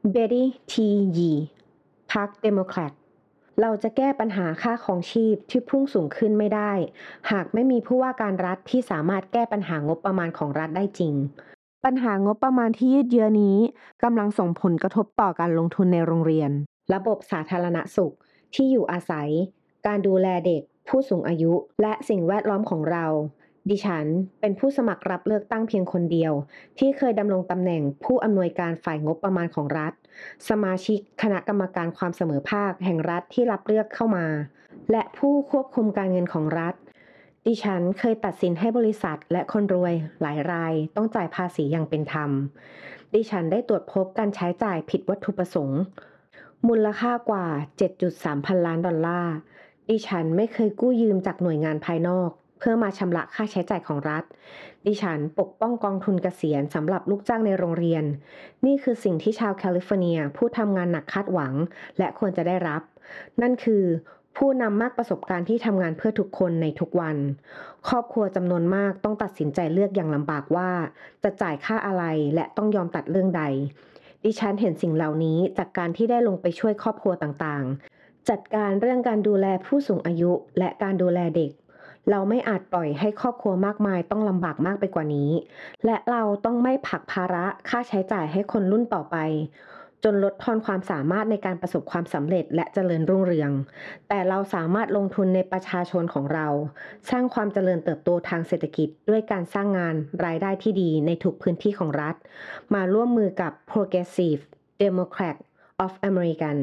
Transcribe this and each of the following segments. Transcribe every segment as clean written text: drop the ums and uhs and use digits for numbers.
เบตตี้ ที ยี พรรคเดโมแครตเราจะแก้ปัญหาค่าครองชีพที่พุ่งสูงขึ้นไม่ได้หากไม่มีผู้ว่าการรัฐที่สามารถแก้ปัญหางบประมาณของรัฐได้จริงปัญหางบประมาณที่ยืดเยื้อนี้กำลังส่งผลกระทบต่อการลงทุนในโรงเรียนระบบสาธารณสุขที่อยู่อาศัยการดูแลเด็กผู้สูงอายุและสิ่งแวดล้อมของเราดิฉันเป็นผู้สมัครรับเลือกตั้งเพียงคนเดียวที่เคยดำรงตำแหน่งผู้อำนวยการฝ่ายงบประมาณของรัฐสมาชิกคณะกรรมการความเสมอภาคแห่งรัฐที่รับเลือกเข้ามาและผู้ควบคุมการเงินของรัฐดิฉันเคยตัดสินให้บริษัทและคนรวยหลายรายต้องจ่ายภาษีอย่างเป็นธรรมดิฉันได้ตรวจพบการใช้จ่ายผิดวัตถุประสงค์มูลค่ากว่า 7.3 พันล้านดอลลาร์ดิฉันไม่เคยกู้ยืมจากหน่วยงานภายนอกเพื่อมาชำระค่าใช้จ่ายของรัฐดิฉันปกป้องกองทุนเกษียณสำหรับลูกจ้างในโรงเรียนนี่คือสิ่งที่ชาวแคลิฟอร์เนียผู้ทำงานหนักคาดหวังและควรจะได้รับนั่นคือผู้นำมากประสบการณ์ที่ทำงานเพื่อทุกคนในทุกวันครอบครัวจำนวนมากต้องตัดสินใจเลือกอย่างลำบากว่าจะจ่ายค่าอะไรและต้องยอมตัดเรื่องใดดิฉันเห็นสิ่งเหล่านี้จากการที่ได้ลงไปช่วยครอบครัวต่างๆจัดการเรื่องการดูแลผู้สูงอายุและการดูแลเด็กเราไม่อาจปล่อยให้ครอบครัวมากมายต้องลำบากมากไปกว่านี้และเราต้องไม่ผลักภาระค่าใช้จ่ายให้คนรุ่นต่อไปจนลดทอนความสามารถในการประสบความสำเร็จและเจริญรุ่งเรืองแต่เราสามารถลงทุนในประชาชนของเราสร้างความเจริญเติบโตทางเศรษฐกิจด้วยการสร้างงานรายได้ที่ดีในทุกพื้นที่ของรัฐมาร่วมมือกับ Progressive Democrat of American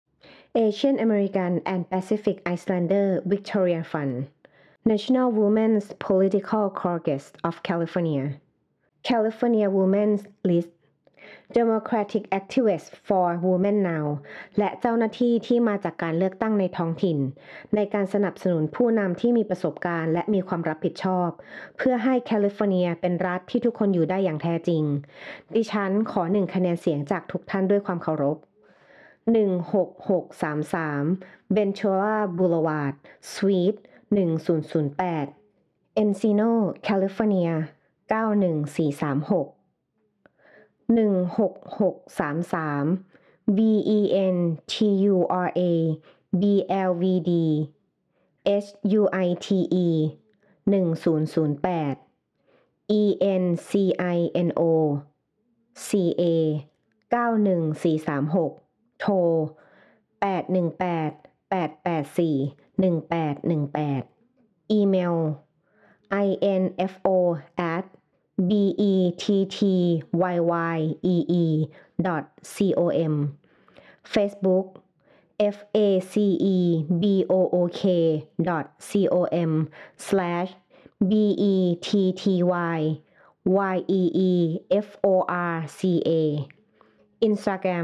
Asian American and Pacific Islander Victoria Fund National Women's Political Caucus of California California Women's List Democratic Activists for Women Now และเจ้าหน้าที่ที่มาจากการเลือกตั้งในท้องถิ่นในการสนับสนุนผู้นำที่มีประสบการณ์และมีความรับผิดชอบเพื่อให้แคลิฟอร์เนียเป็นรัฐที่ทุกคนอยู่ได้อย่างแท้จริงดิฉันขอ1คะแนนเสียงจากทุกท่านด้วยความเคารพ16633 Ventura Boulevard Suite 1008 Encino California 91436 16633 Ventura Blvd Suite 1008 Encino ca 91436โทร818-884-1818อีเมล info@bettyyee.com Facebook facebook.com/bettyeeforca Instagram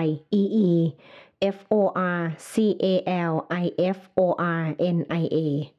instagram.com/bettyyee forcaliffornia